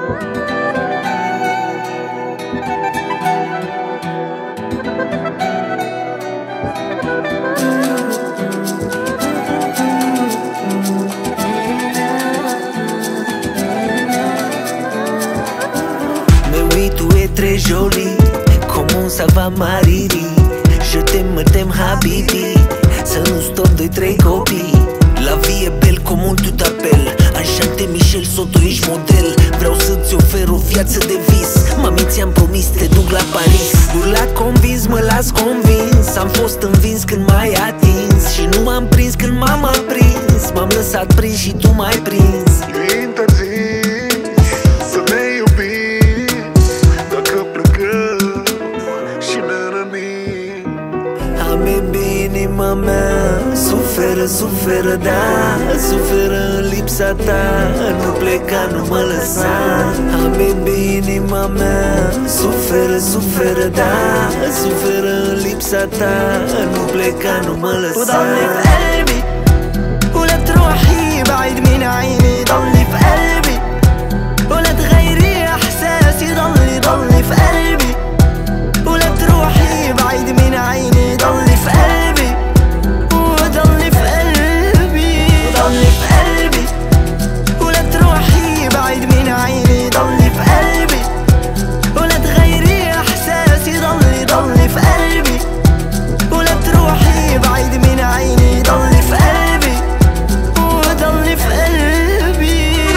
Très jolie, comment ça va Mariri? Je t'aime Habibi, să nu stop doi, trei copii. La vie e belle, comment tu t'appelles? Enchanté Michel Soto, ești model. Vreau să-ți ofer o viață de vis. Mami, ți-am promis, te duc la Paris. Burla convins, mă las convins. Am fost învins când m-ai atins și nu m-am prins când m-am aprins. M-am lăsat prins și tu m-ai prins. Să ne iubim dacă plecăm și ne rănim. Habibi, inima mea suferă, da, suferă în lipsa ta. Nu pleca, nu mă lăsa. Habibi, inima mea suferă, da, suferă în lipsa ta. Nu pleca, nu mă lăsa. وضلي في قلبي ولا تروحي بعيد من عيني. ضلي في قلبي ولا تغيري احساسي. ضلي في قلبي ولا تروحي بعيد من عيني. ضلي في قلبي وضلي في قلبي. ضلي في قلبي ولا تروحي بعيد من عيني. ضلي في قلبي ولا تغيري احساسي. ضلي في قلبي ولا تروحي بعيد من عيني. ضلي في قلبي وضلي في قلبي.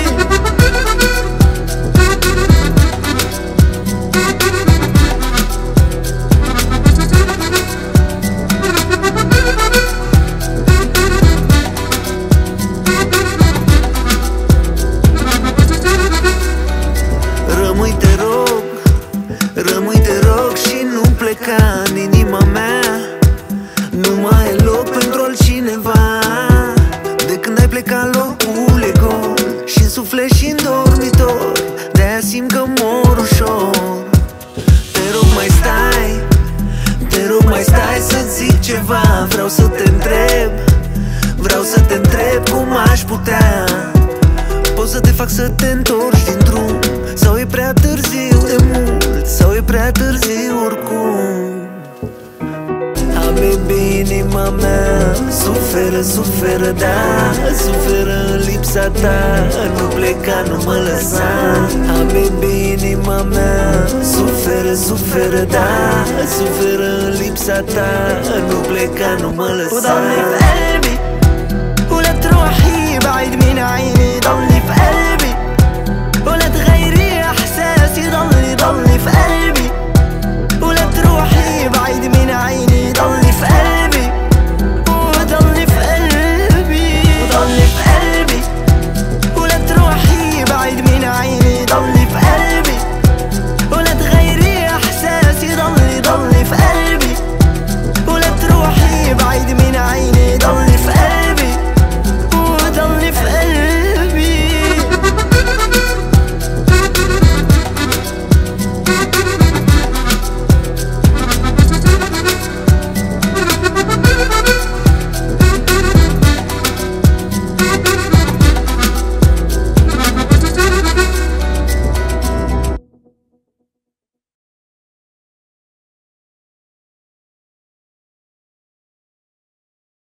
Rămâi te rog și nu pleca în inima mea. Nu mai e loc pentru altcineva. De când ai plecat locul e gol și-n suflet și-n dormitor. De-aia simt că mor ușor. Te rog mai stai să-ți zic ceva. Vreau să te întreb cum aș putea. Pot să te fac să te întorci din drum, sau e prea târziu de mult, sau e prea târziu oricum. Habibi, inima mea suferă, da, suferă în lipsa ta. Nu pleca, nu mă lăsa. Habibi, inima mea suferă, da, suferă în lipsa ta. Nu pleca, nu mă lăsa. وضلي في قلبي ولا تروحي بعيد من عيني. ضلي في قلبي